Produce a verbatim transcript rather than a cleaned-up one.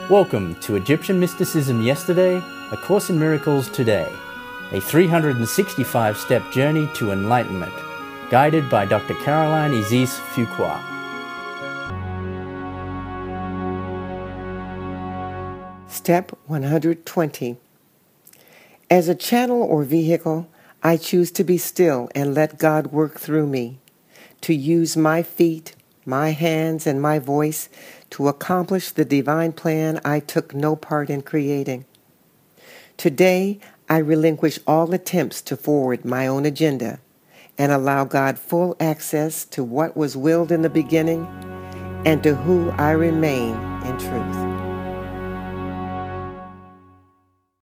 Welcome to Egyptian Mysticism Yesterday, A Course in Miracles Today, a three hundred sixty-five step journey to enlightenment, guided by Doctor Caroline Isis Fuqua. Step one hundred twenty. As a channel or vehicle, I choose to be still and let God work through me, to use my feet, my hands, and my voice to accomplish the divine plan I took no part in creating. Today, I relinquish all attempts to forward my own agenda and allow God full access to what was willed in the beginning and to who I remain in truth.